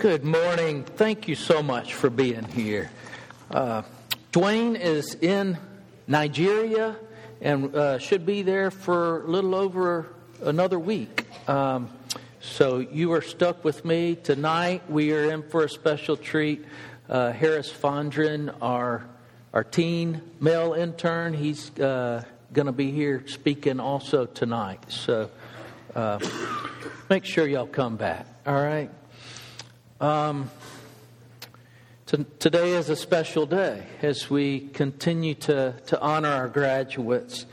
Good morning. Thank you so much for being here. Dwayne is in Nigeria and should be there for a little over another week. So you are stuck with me tonight. We are in for a special treat. Harris Fondren, our teen male intern, he's going to be here speaking also tonight. So make sure y'all come back. All right. Today is a special day as we continue to honor our graduates.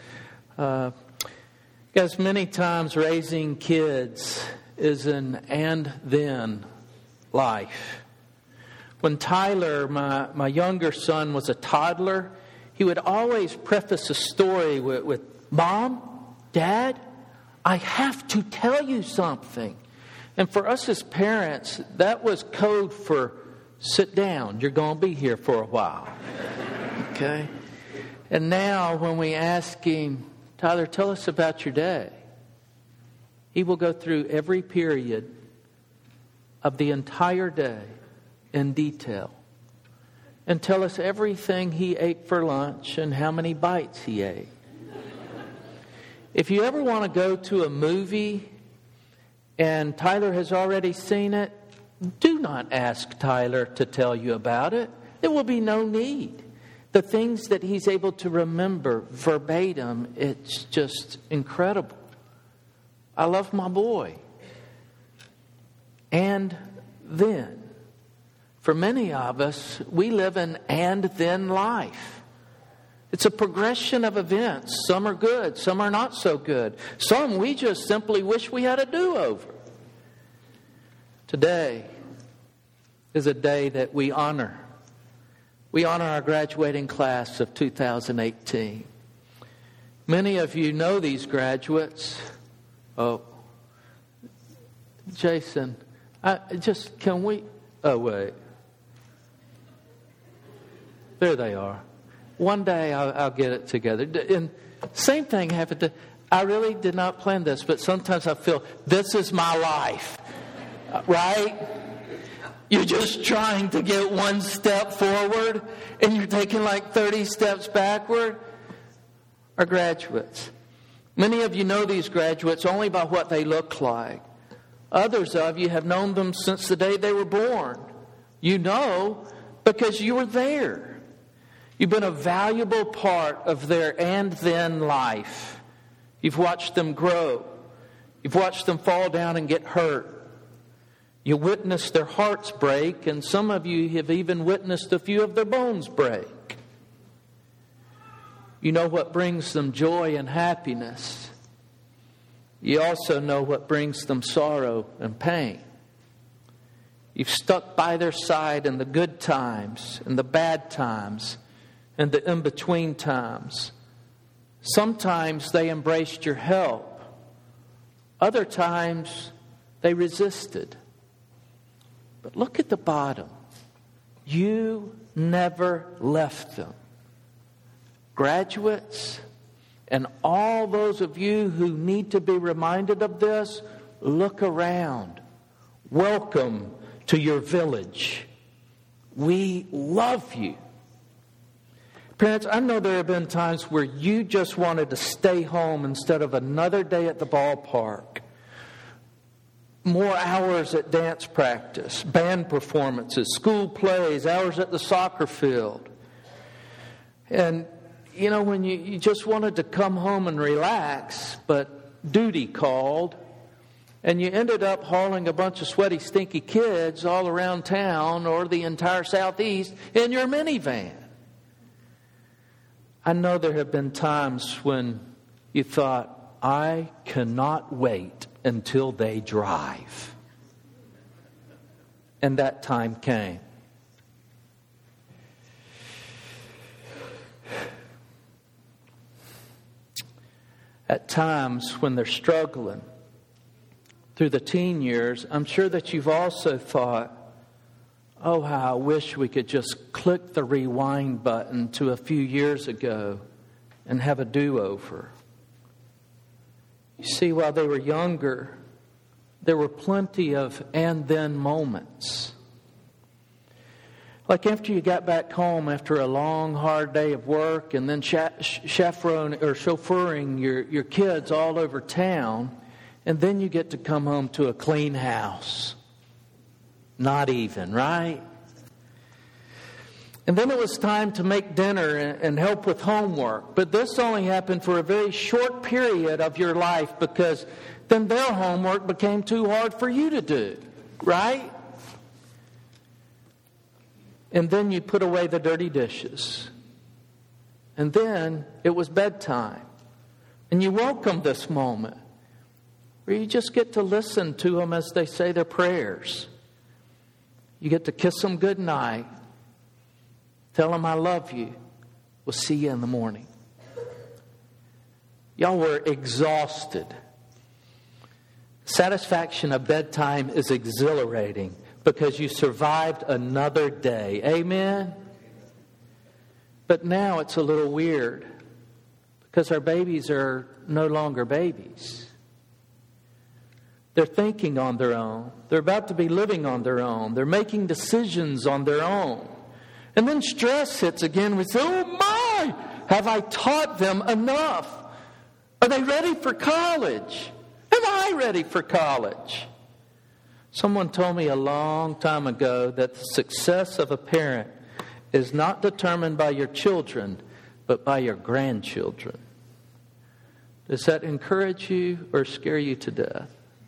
Guys, many times raising kids is an and then life. When Tyler, my younger son, was a toddler, he would always preface a story with Mom, Dad, I have to tell you something. And for us as parents, that was code for sit down. You're going to be here for a while. Okay? And now when we ask him, Tyler, tell us about your day, he will go through every period of the entire day in detail and tell us everything he ate for lunch and how many bites he ate. If you ever want to go to a movie and Tyler has already seen it, do not ask Tyler to tell you about it. There will be no need. The things that he's able to remember verbatim, it's just incredible. I love my boy. And then, for many of us, we live an and then life. It's a progression of events. Some are good, some are not so good. Some we just simply wish we had a do-over. Today is a day that we honor. We honor our graduating class of 2018. Many of you know these graduates. Oh, Jason, can we? Oh, wait. There they are. One day I'll get it together. And same thing happened. I really did not plan this, but sometimes I feel this is my life, right? You're just trying to get one step forward, and you're taking like 30 steps backward. Our graduates. Many of you know these graduates only by what they look like. Others of you have known them since the day they were born. You know because you were there. You've been a valuable part of their and then life. You've watched them grow. You've watched them fall down and get hurt. You witnessed their hearts break, and some of you have even witnessed a few of their bones break. You know what brings them joy and happiness. You also know what brings them sorrow and pain. You've stuck by their side in the good times and the bad times and the in-between times. Sometimes they embraced your help. Other times they resisted. But look at the bottom. You never left them. Graduates, and all those of you who need to be reminded of this, look around. Welcome to your village. We love you. Parents, I know there have been times where you just wanted to stay home instead of another day at the ballpark. More hours at dance practice, band performances, school plays, hours at the soccer field. And, you know, when you just wanted to come home and relax, but duty called, and you ended up hauling a bunch of sweaty, stinky kids all around town or the entire Southeast in your minivan. I know there have been times when you thought, I cannot wait until they drive. And that time came. At times when they're struggling through the teen years, I'm sure that you've also thought, oh, how I wish we could just click the rewind button to a few years ago and have a do-over. You see, while they were younger, there were plenty of and then moments. Like after you got back home after a long, hard day of work and then chauffeuring your kids all over town, and then you get to come home to a clean house. Not even, right? And then it was time to make dinner and help with homework. But this only happened for a very short period of your life, because then their homework became too hard for you to do, right? And then you put away the dirty dishes. And then it was bedtime. And you welcome this moment where you just get to listen to them as they say their prayers. You get to kiss them goodnight. Tell them I love you. We'll see you in the morning. Y'all were exhausted. Satisfaction of bedtime is exhilarating because you survived another day. Amen? But now it's a little weird because our babies are no longer babies. They're thinking on their own. They're about to be living on their own. They're making decisions on their own. And then stress hits again. We say, oh my, have I taught them enough? Are they ready for college? Am I ready for college? Someone told me a long time ago that the success of a parent is not determined by your children, but by your grandchildren. Does that encourage you or scare you to death?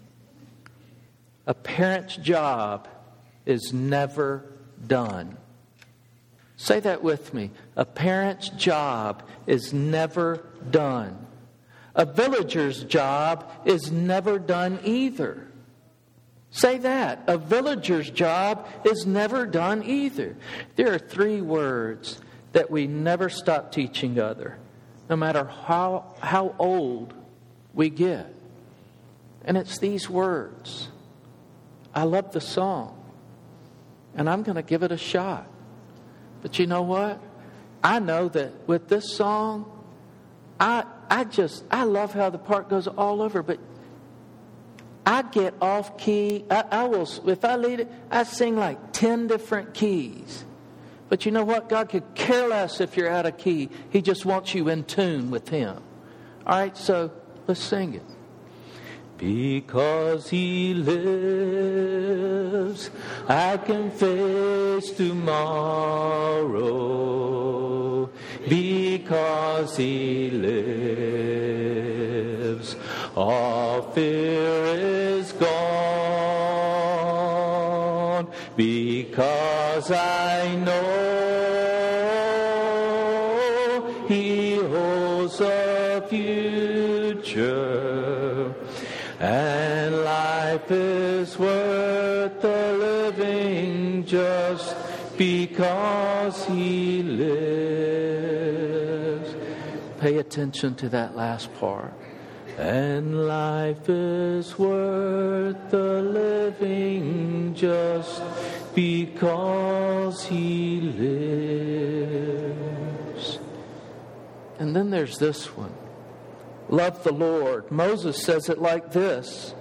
A parent's job is never done. Say that with me. A parent's job is never done. A villager's job is never done either. Say that. A villager's job is never done either. There are 3 words that we never stop teaching other, no matter how old we get. And it's these words. I love the song, and I'm going to give it a shot. But you know what? I know that with this song, I love how the part goes all over, but I get off key. I will, if I lead it, I sing like 10 different keys. But you know what? God could care less if you're out of key. He just wants you in tune with Him. All right, so let's sing it. Because He lives, I can face tomorrow. Because He lives, all fear is gone. Because I know He holds a future. And life is worth the living just because He lives. Pay attention to that last part. And life is worth the living just because He lives. And then there's this one. Love the Lord. Moses says it like this.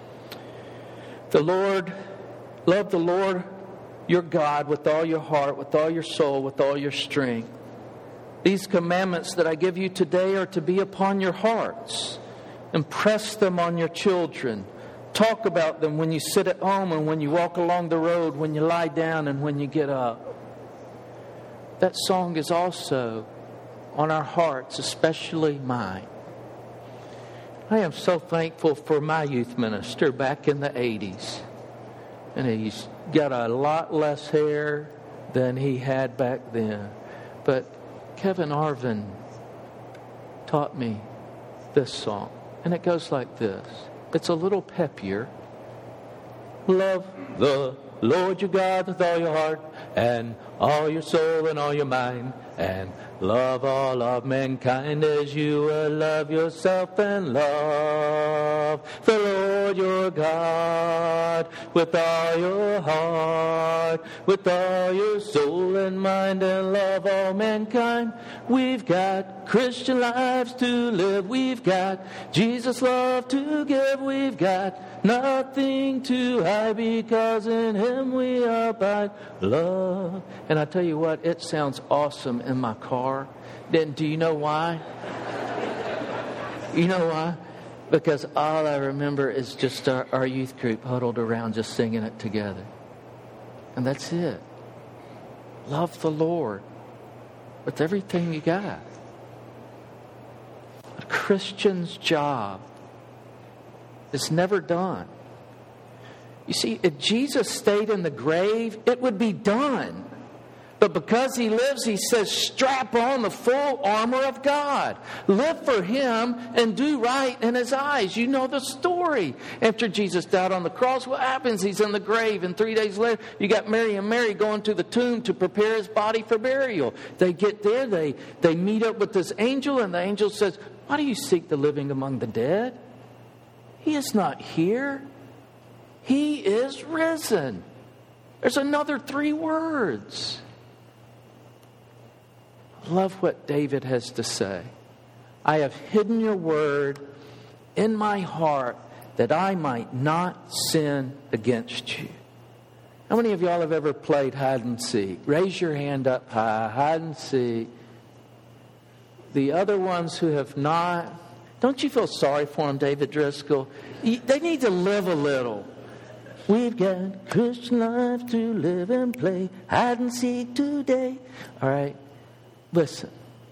Love the Lord your God with all your heart, with all your soul, with all your strength. These commandments that I give you today are to be upon your hearts. Impress them on your children. Talk about them when you sit at home and when you walk along the road, when you lie down and when you get up. That song is also on our hearts, especially mine. I am so thankful for my youth minister back in the 80s. And he's got a lot less hair than he had back then. But Kevin Arvin taught me this song. And it goes like this. It's a little peppier. Love the Lord your God with all your heart and all your soul and all your mind, and love all of mankind as you will love yourself, and love the Lord your God with all your heart, with all your soul and mind, and love all mankind We've got Christian lives to live. We've got Jesus' love to give. We've got nothing to hide because in Him we abide. Love. And I tell you what, it sounds awesome in my car. Then do you know why? You know why? Because all I remember is just our youth group huddled around just singing it together. And that's it. Love the Lord with everything you got. A Christian's job is never done. You see, if Jesus stayed in the grave, it would be done. But because He lives, He says, strap on the full armor of God. Live for Him and do right in His eyes. You know the story. After Jesus died on the cross, what happens? He's in the grave. And 3 days later, you got Mary and Mary going to the tomb to prepare His body for burial. They get there. They meet up with this angel. And the angel says, why do you seek the living among the dead? He is not here. He is risen. There's another 3 words. Love what David has to say. I have hidden your word in my heart that I might not sin against you. How many of y'all have ever played hide and seek? Raise your hand up high. Hide and seek. The other ones who have not, don't you feel sorry for them, David Driscoll? They need to live a little. We've got Christian life to live and play. Hide and seek today. All right. Listen,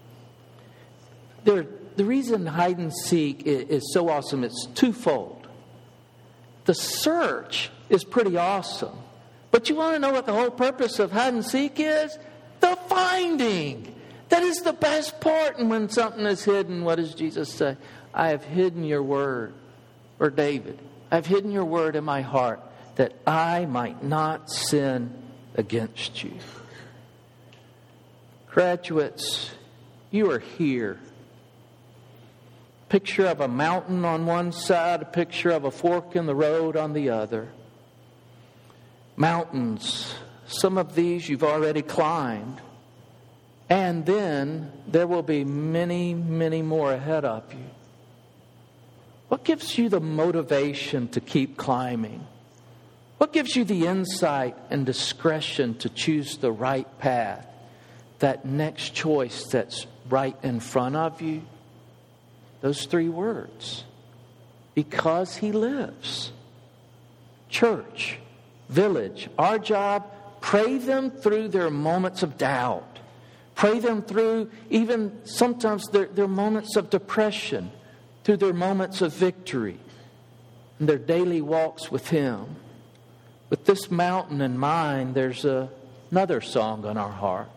the reason hide and seek is so awesome, it's twofold. The search is pretty awesome. But you want to know what the whole purpose of hide and seek is? The finding. That is the best part. And when something is hidden, what does Jesus say? I have hidden your word. Or David, I've hidden your word in my heart that I might not sin against you. Graduates, you are here. Picture of a mountain on one side, a picture of a fork in the road on the other. Mountains, some of these you've already climbed. And then there will be many, many more ahead of you. What gives you the motivation to keep climbing? What gives you the insight and discretion to choose the right path? That next choice that's right in front of you? Those 3 words. Because He lives. Church, village, our job, pray them through their moments of doubt. Pray them through even sometimes their moments of depression, through their moments of victory, and their daily walks with Him. With this mountain in mind, there's another song on our hearts.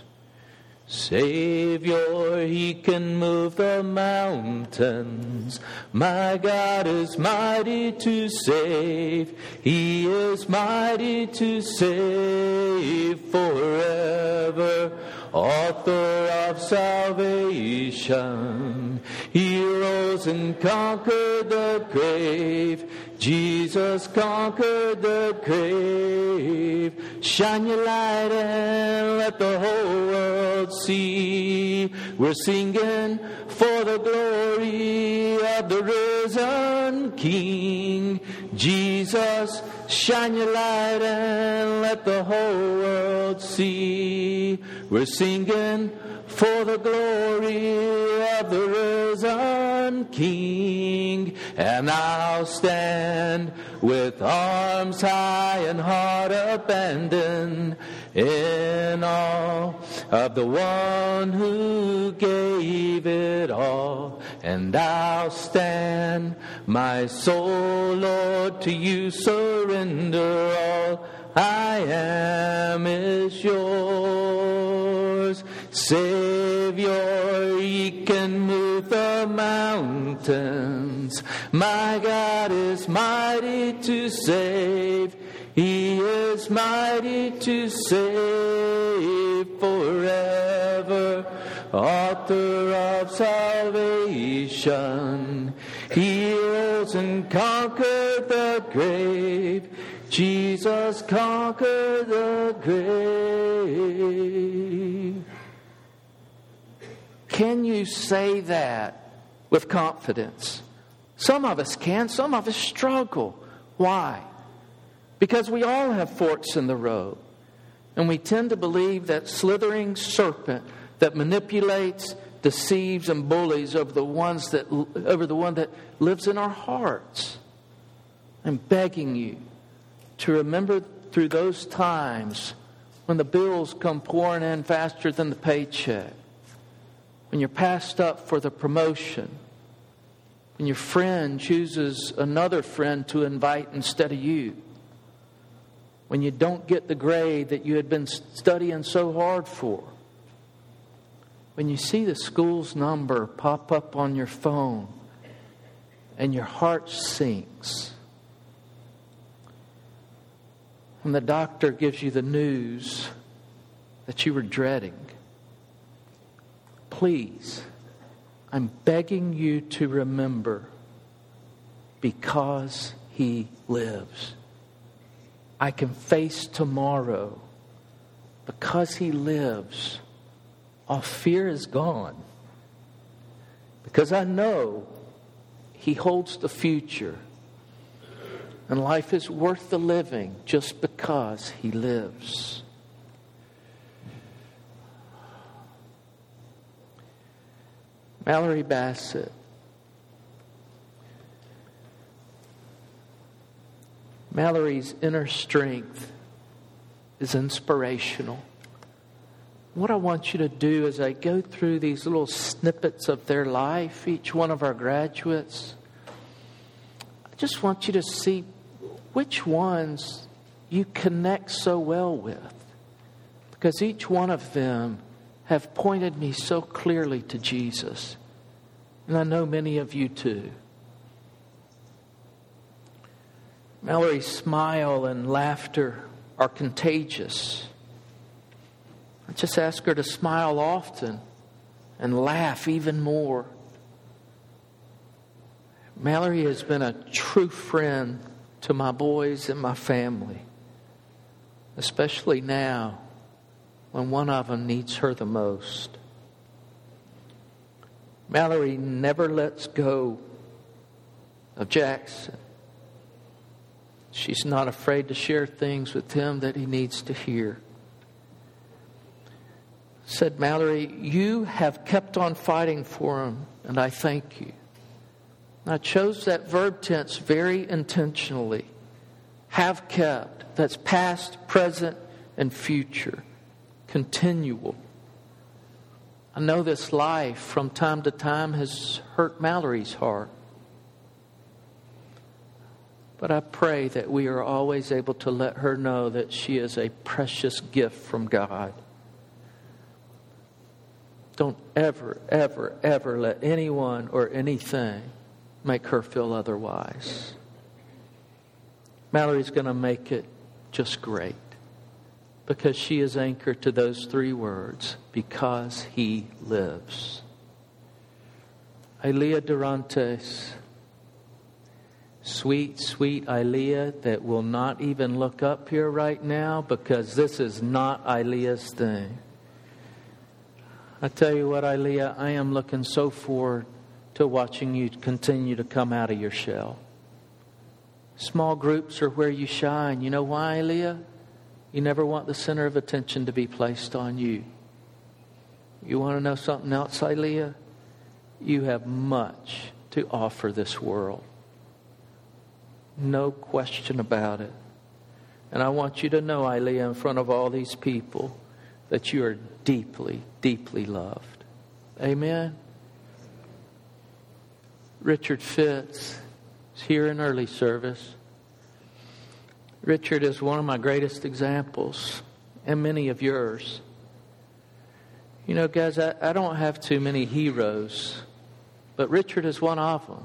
Savior, He can move the mountains. My God is mighty to save. He is mighty to save forever. Author of salvation. He rose and conquered the grave. Jesus conquered the grave. Shine your light and let the whole world see. We're singing for the glory of the risen King. Jesus, shine your light and let the whole world see. We're singing for the glory of the risen King. And I'll stand with arms high and heart abandoned in awe of the one who gave it all. And I'll stand, my soul, Lord, to you surrender all. I am is yours. Savior, He can move the mountains. My God is mighty to save. He is mighty to save forever. Author of salvation. He rose and conquered the grave. Jesus conquered the grave. Can you say that with confidence? Some of us can, some of us struggle. Why? Because we all have forks in the road. And we tend to believe that slithering serpent that manipulates, deceives, and bullies over the one that lives in our hearts. I'm begging you to remember through those times when the bills come pouring in faster than the paycheck, when you're passed up for the promotion, when your friend chooses another friend to invite instead of you, when you don't get the grade that you had been studying so hard for, when you see the school's number pop up on your phone and your heart sinks, when the doctor gives you the news that you were dreading, please, I'm begging you to remember, because He lives, I can face tomorrow. Because He lives, all fear is gone. Because I know He holds the future. And life is worth the living just because He lives. Mallory Bassett. Mallory's inner strength is inspirational. What I want you to do as I go through these little snippets of their life, each one of our graduates, I just want you to see which ones you connect so well with. Because each one of them have pointed me so clearly to Jesus. And I know many of you too. Mallory's smile and laughter are contagious. I just ask her to smile often and laugh even more. Mallory has been a true friend to my boys and my family, especially now when one of them needs her the most. Mallory never lets go of Jackson. She's not afraid to share things with him that he needs to hear. Said Mallory, you have kept on fighting for him, and I thank you. I chose that verb tense very intentionally. Have kept. That's past, present, and future. Continual. I know this life from time to time has hurt Mallory's heart. But I pray that we are always able to let her know that she is a precious gift from God. Don't ever, ever, ever let anyone or anything make her feel otherwise. Mallory's going to make it just great. Because she is anchored to those three words, because He lives. Ilea Durantes. Sweet, sweet Ilea that will not even look up here right now because this is not Ilea's thing. I tell you what, Ilea, I am looking so forward to watching you continue to come out of your shell. Small groups are where you shine. You know why, Ilea? You never want the center of attention to be placed on you. You want to know something else, Ilea? You have much to offer this world. No question about it. And I want you to know, Ilea, in front of all these people, that you are deeply, deeply loved. Amen? Richard Fitz is here in early service. Richard is one of my greatest examples, and many of yours. You know, guys, I don't have too many heroes, but Richard is one of them.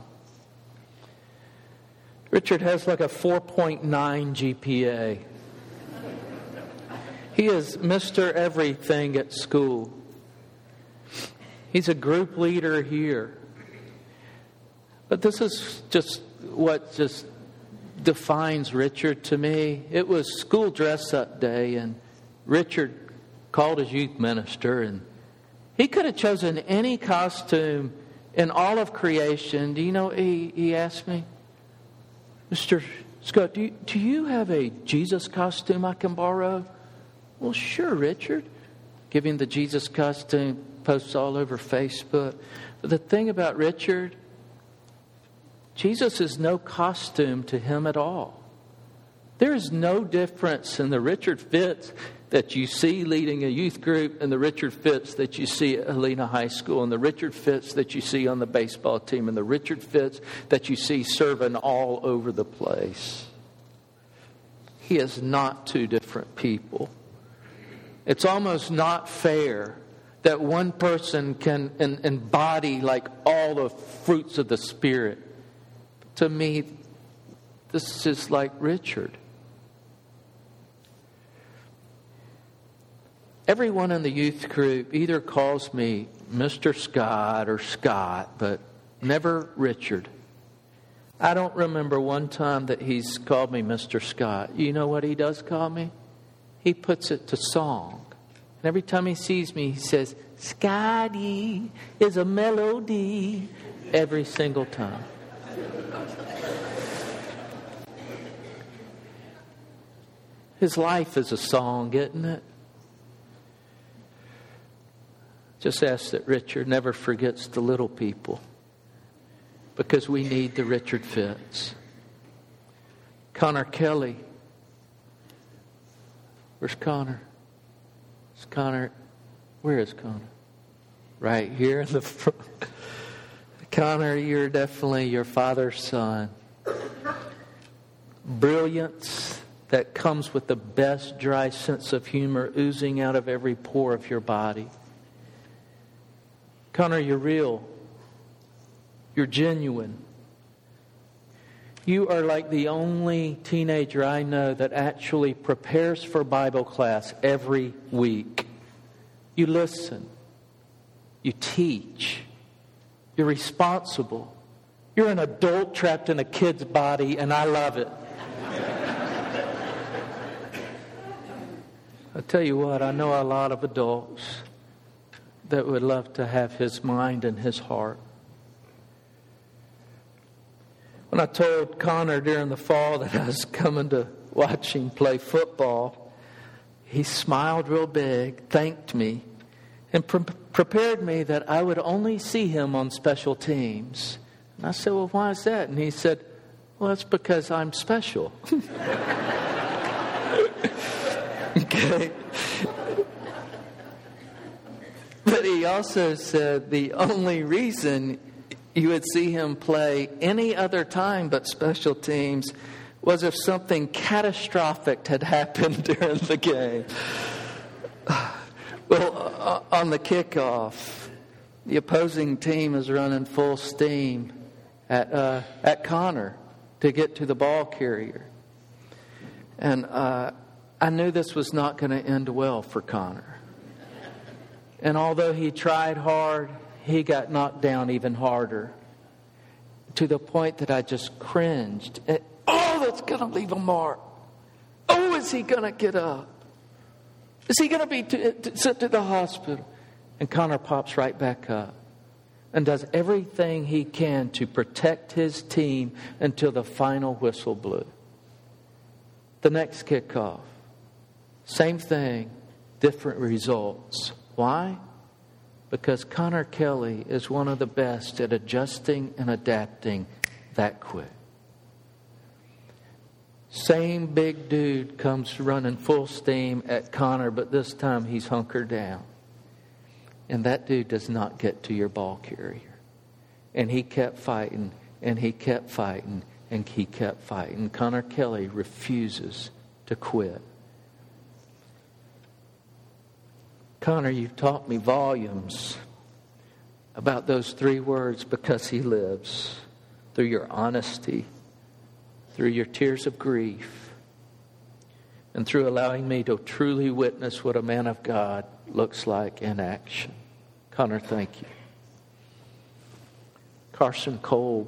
Richard has like a 4.9 GPA. He is Mr. Everything at school. He's a group leader here. But this is just what just defines Richard to me. It was school dress-up day, and Richard called his youth minister, and He could have chosen any costume in all of creation. Do you know what he asked me? Mr. Scott, do you have a Jesus costume I can borrow? Well, sure, Richard. Give him the Jesus costume, posts all over Facebook. But the thing about Richard, Jesus is no costume to him at all. There is no difference in the Richard Fitz that you see leading a youth group and the Richard Fitz that you see at Helena High School and the Richard Fitz that you see on the baseball team and the Richard Fitz that you see serving all over the place. He is not two different people. It's almost not fair that one person can embody like all the fruits of the Spirit. To me, this is like Richard. Everyone in the youth group either calls me Mr. Scott or Scott, but never Richard. I don't remember one time that he's called me Mr. Scott. You know what he does call me? He puts it to song. And every time he sees me, he says, Scotty is a melody. Every single time. His life is a song, isn't it? Just ask that Richard never forgets the little people, because we need the Richard Fitz. Connor Kelly. Where's Connor? Is Connor? Where is Connor? Right here in the front. Connor, you're definitely your father's son. Brilliance that comes with the best dry sense of humor oozing out of every pore of your body. Connor, you're real. You're genuine. You are like the only teenager I know that actually prepares for Bible class every week. You listen. You teach. You're responsible. You're an adult trapped in a kid's body, and I love it. I tell you what, I know a lot of adults that would love to have his mind and his heart. When I told Connor during the fall that I was coming to watch him play football, he smiled real big, thanked me, and prepared me that I would only see him on special teams. And I said, well, why is that? And he said, well, that's because I'm special. Okay. But he also said the only reason you would see him play any other time but special teams was if something catastrophic had happened during the game. Well, on the kickoff, the opposing team is running full steam at Connor to get to the ball carrier. And I knew this was not going to end well for Connor. And although he tried hard, he got knocked down even harder, to the point that I just cringed. Oh, that's going to leave a mark. Oh, is he going to get up? Is he going to be sent to the hospital? And Connor pops right back up and does everything he can to protect his team until the final whistle blew. The next kickoff, same thing, different results. Why? Because Connor Kelly is one of the best at adjusting and adapting that quick. Same big dude comes running full steam at Connor, but this time he's hunkered down. And that dude does not get to your ball carrier. And he kept fighting, and he kept fighting, and he kept fighting. Connor Kelly refuses to quit. Connor, you've taught me volumes about those three words, because he lives, through your honesty, through your tears of grief, and through allowing me to truly witness what a man of God looks like in action. Connor, thank you. Carson Cole.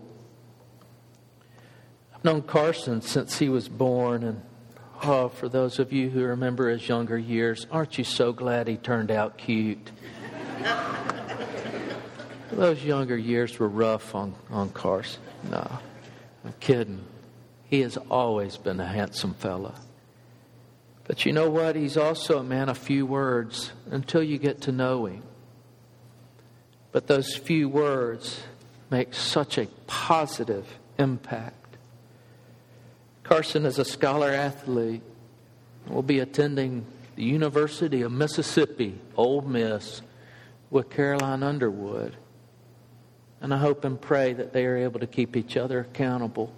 I've known Carson since he was born, and for those of you who remember his younger years, aren't you so glad he turned out cute? Those younger years were rough on Carson. No, I'm kidding. He has always been a handsome fella. But you know what? He's also a man of few words until you get to know him. But those few words make such a positive impact. Carson is a scholar athlete. Will be attending the University of Mississippi, Ole Miss, with Caroline Underwood. And I hope and pray that they are able to keep each other accountable.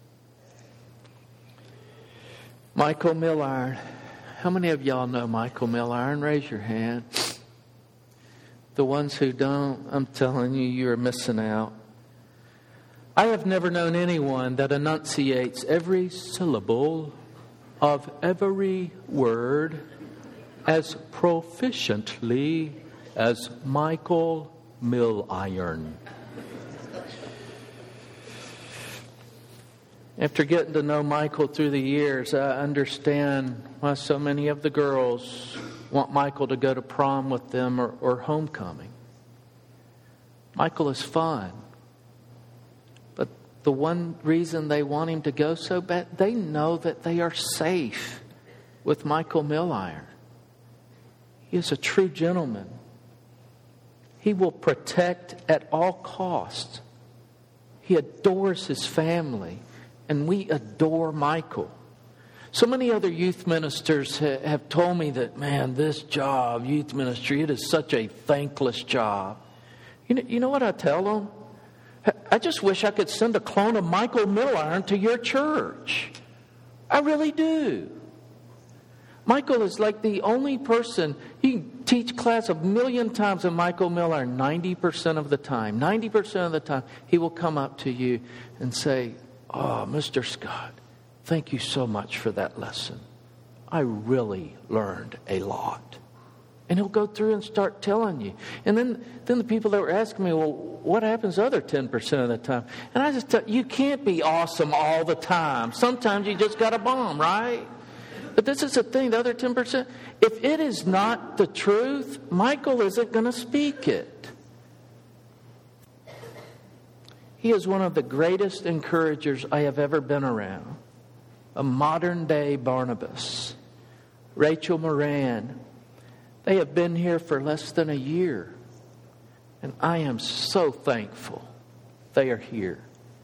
Michael Milliron. How many of y'all know Michael Milliron? Raise your hand. The ones who don't, I'm telling you, you're missing out. I have never known anyone that enunciates every syllable of every word as proficiently as Michael Milliron. After getting to know Michael through the years, I understand why so many of the girls want Michael to go to prom with them or homecoming. Michael is fun. But the one reason they want him to go so bad, they know that they are safe with Michael Milliron. He is a true gentleman. He will protect at all costs. He adores his family. And we adore Michael. So many other youth ministers have told me that, man, this job, youth ministry, it is such a thankless job. You know what I tell them? I just wish I could send a clone of Michael Milliron to your church. I really do. Michael is like the only person, you can teach class 1,000,000 times, and Michael Milliron, 90% of the time, he will come up to you and say, "Oh, Mr. Scott, thank you so much for that lesson. I really learned a lot." And he'll go through and start telling you. And then the people that were asking me, well, what happens the other 10% of the time? And I just tell you, can't be awesome all the time. Sometimes you just got to bomb, right? But this is the thing, the other 10%, if it is not the truth, Michael isn't going to speak it. He is one of the greatest encouragers I have ever been around. A modern day Barnabas. Rachel Moran. They have been here for less than a year. And I am so thankful they are here.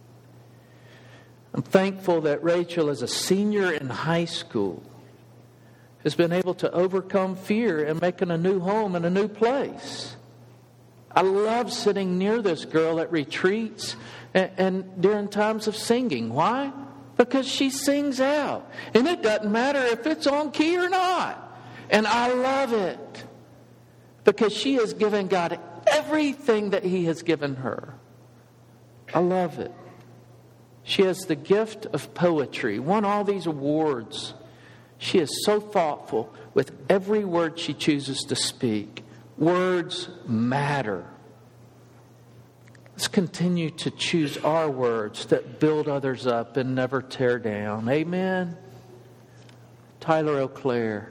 I'm thankful that Rachel, as a senior in high school, has been able to overcome fear and making a new home in a new place. I love sitting near this girl at retreats and during times of singing. Why? Because she sings out. And it doesn't matter if it's on key or not. And I love it. Because she has given God everything that He has given her. I love it. She has the gift of poetry, won all these awards. She is so thoughtful with every word she chooses to speak. Words matter. Let's continue to choose our words that build others up and never tear down. Amen. Tyler O'Clair.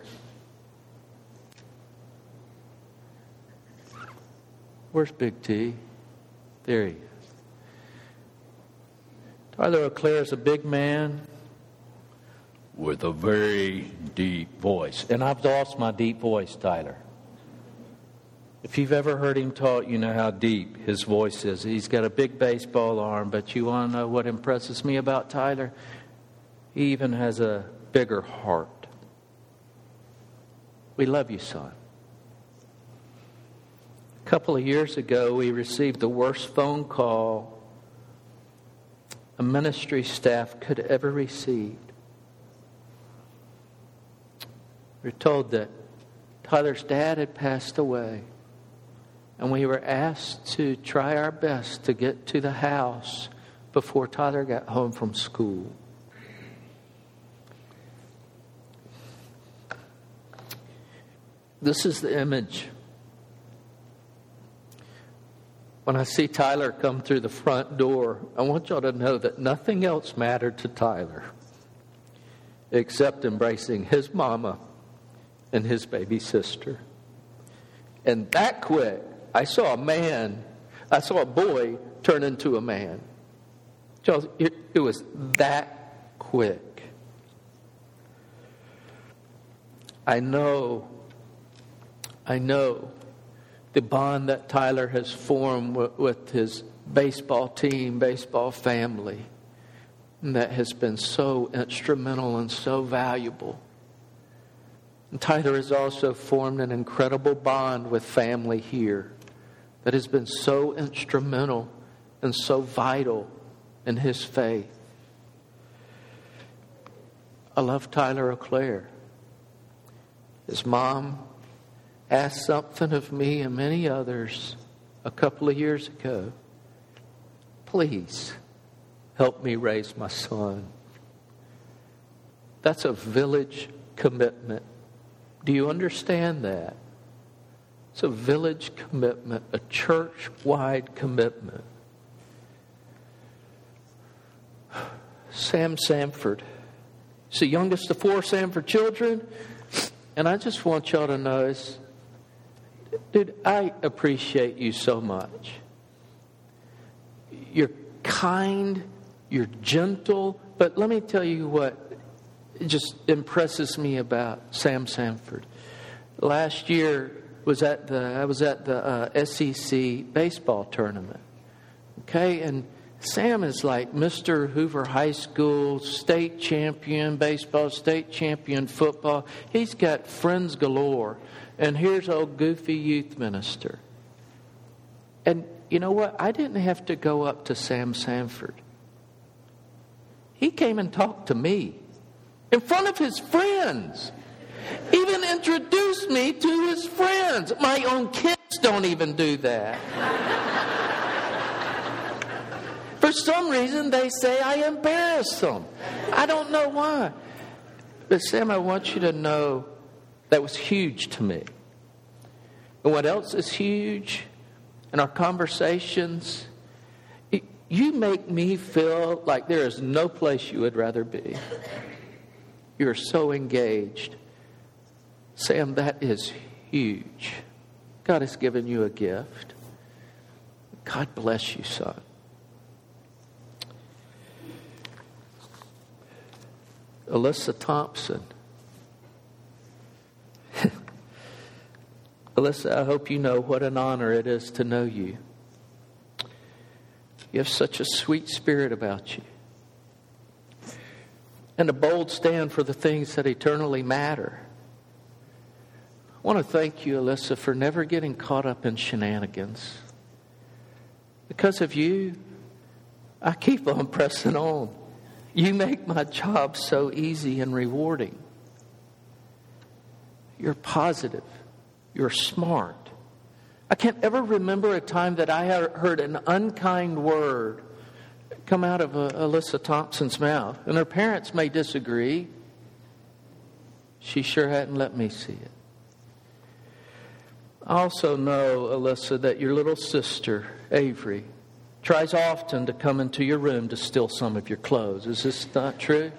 Where's Big T? There he is. Tyler O'Clair is a big man with a very deep voice. And I've lost my deep voice, Tyler. If you've ever heard him talk, you know how deep his voice is. He's got a big baseball arm, but you want to know what impresses me about Tyler? He even has a bigger heart. We love you, son. A couple of years ago, we received the worst phone call a ministry staff could ever receive. We were told that Tyler's dad had passed away. And we were asked to try our best to get to the house before Tyler got home from school. This is the image. When I see Tyler come through the front door, I want y'all to know that nothing else mattered to Tyler except embracing his mama and his baby sister. And that quick, I saw a man. I saw a boy turn into a man. Charles, it was that quick. I know the bond that Tyler has formed with his baseball team, baseball family, that has been so instrumental and so valuable. And Tyler has also formed an incredible bond with family here that has been so instrumental and so vital in his faith. I love Tyler O'Clair. His mom asked something of me and many others a couple of years ago. Please help me raise my son. That's a village commitment. Do you understand that? It's a village commitment, a church-wide commitment. Sam Sanford. He's the youngest of 4 Sanford children. And I just want y'all to know, dude, I appreciate you so much. You're kind, you're gentle, but let me tell you what just impresses me about Sam Sanford. Last year I was at the SEC baseball tournament. Okay, and Sam is like Mr. Hoover High School state champion baseball, state champion football. He's got friends galore. And here's old goofy youth minister. And you know what? I didn't have to go up to Sam Sanford. He came and talked to me in front of his friends. Even introduced me to his friends. My own kids don't even do that. For some reason, they say I embarrass them. I don't know why. But Sam, I want you to know that was huge to me. And what else is huge in our conversations? You make me feel like there is no place you would rather be. You're so engaged. Sam, that is huge. God has given you a gift. God bless you, son. Alyssa Thompson. Alyssa, I hope you know what an honor it is to know you. You have such a sweet spirit about you. And a bold stand for the things that eternally matter. I want to thank you, Alyssa, for never getting caught up in shenanigans. Because of you, I keep on pressing on. You make my job so easy and rewarding. You're positive. You're smart. I can't ever remember a time that I heard an unkind word come out of Alyssa Thompson's mouth. And her parents may disagree. She sure hadn't let me see it. I also know, Alyssa, that your little sister, Avery, tries often to come into your room to steal some of your clothes. Is this not true?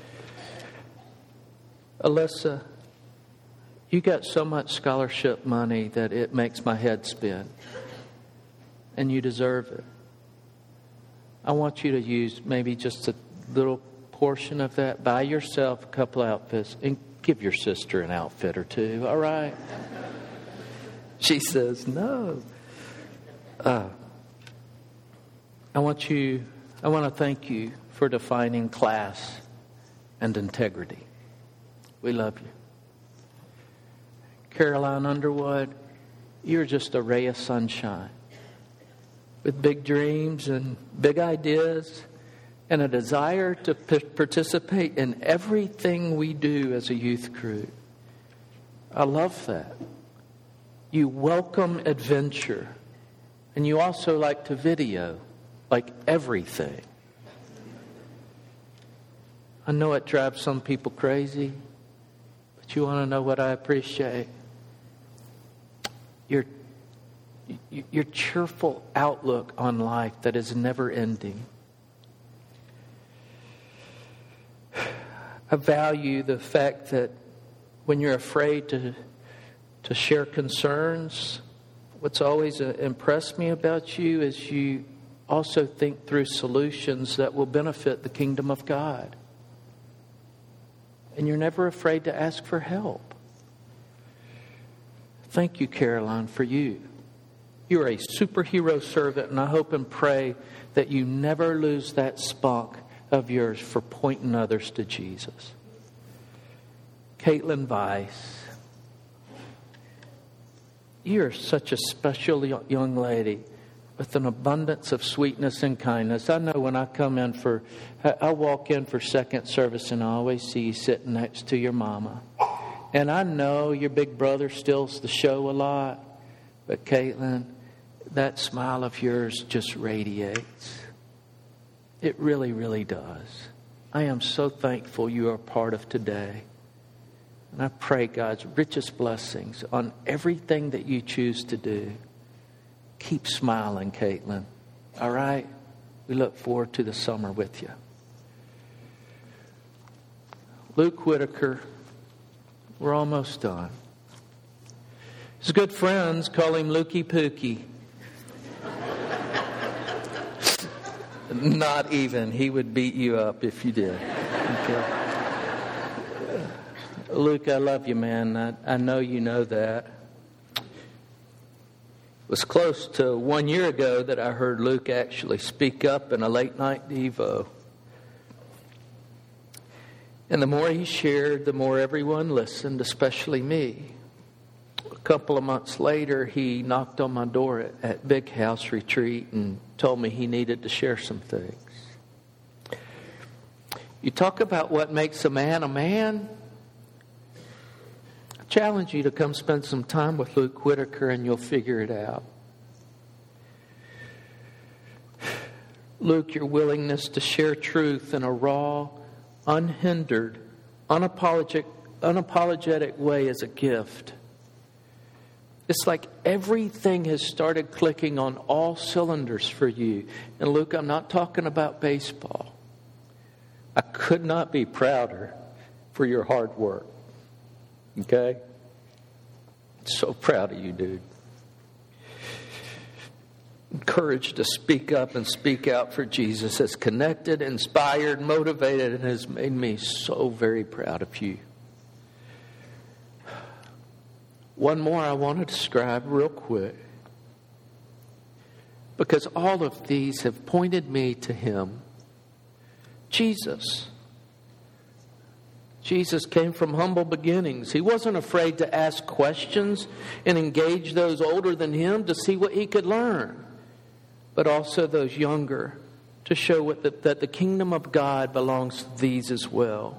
Alyssa, you got so much scholarship money that it makes my head spin. And you deserve it. I want you to use maybe just a little portion of that. Buy yourself a couple outfits and give your sister an outfit or two. All right? She says, no. I want to thank you for defining class and integrity. We love you. Caroline Underwood, you're just a ray of sunshine with big dreams and big ideas and a desire to participate in everything we do as a youth crew. I love that. You welcome adventure, and you also like to video. Like everything. I know it drives some people crazy, but you want to know what I appreciate? Your cheerful outlook on life that is never ending. I value the fact that when you're afraid to share concerns what's always impressed me about you is you also think through solutions that will benefit the kingdom of God. And you're never afraid to ask for help. Thank you, Caroline, for you. You're a superhero servant, and I hope and pray that you never lose that spunk of yours for pointing others to Jesus. Caitlin Weiss, you're such a special young lady with an abundance of sweetness and kindness. I know when I walk in for second service and I always see you sitting next to your mama. And I know your big brother steals the show a lot, but Caitlin, that smile of yours just radiates. It really, really does. I am so thankful you are part of today. And I pray God's richest blessings on everything that you choose to do. Keep smiling, Caitlin. All right? We look forward to the summer with you. Luke Whitaker, we're almost done. His good friends call him Lukey Pookie. Not even. He would beat you up if you did. Okay. Luke, I love you, man. I know you know that. It was close to 1 year ago that I heard Luke actually speak up in a late night Devo. And the more he shared, the more everyone listened, especially me. A couple of months later, he knocked on my door at Big House Retreat and told me he needed to share some things. You talk about what makes a man a man. I challenge you to come spend some time with Luke Whitaker and you'll figure it out. Luke, your willingness to share truth in a raw, unhindered, unapologetic way is a gift. It's like everything has started clicking on all cylinders for you. And Luke, I'm not talking about baseball. I could not be prouder for your hard work. Okay? So proud of you, dude. Courage to speak up and speak out for Jesus has connected, inspired, motivated, and has made me so very proud of you. One more I want to describe real quick, because all of these have pointed me to Him. Jesus. Jesus came from humble beginnings. He wasn't afraid to ask questions and engage those older than him to see what he could learn, but also those younger to show that the kingdom of God belongs to these as well.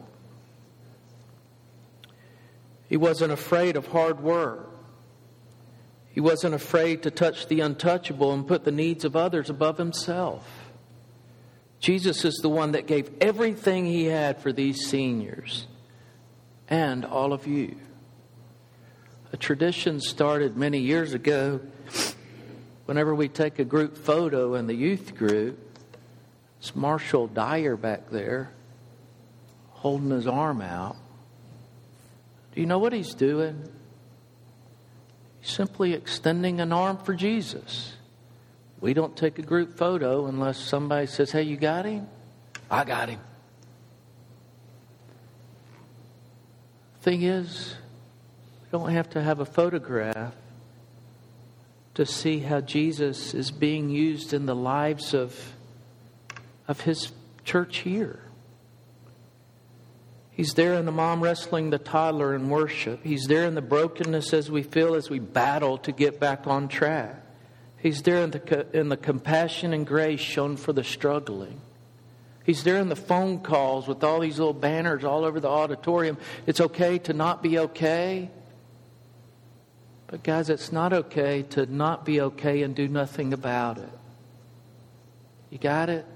He wasn't afraid of hard work. He wasn't afraid to touch the untouchable and put the needs of others above himself. Jesus is the one that gave everything he had for these seniors and all of you. A tradition started many years ago. Whenever we take a group photo in the youth group, it's Marshall Dyer back there holding his arm out. Do you know what he's doing? He's simply extending an arm for Jesus. We don't take a group photo unless somebody says, "Hey, you got him?" I got him. Thing is, we don't have to have a photograph to see how Jesus is being used in the lives of his church here. He's there in the mom wrestling the toddler in worship. He's there in the brokenness as we feel as we battle to get back on track. He's there in the compassion and grace shown for the struggling. He's there in the phone calls with all these little banners all over the auditorium. It's okay to not be okay. But guys, it's not okay to not be okay and do nothing about it. You got it?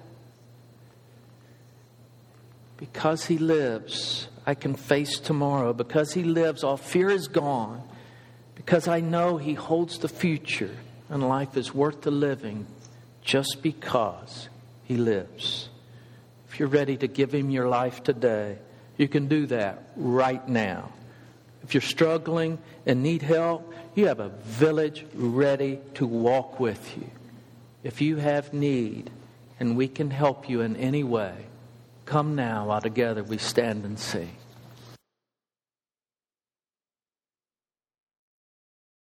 Because He lives, I can face tomorrow. Because He lives, all fear is gone. Because I know He holds the future and life is worth the living just because He lives. If you're ready to give Him your life today, you can do that right now. If you're struggling and need help, you have a village ready to walk with you. If you have need and we can help you in any way, come now while together we stand and sing.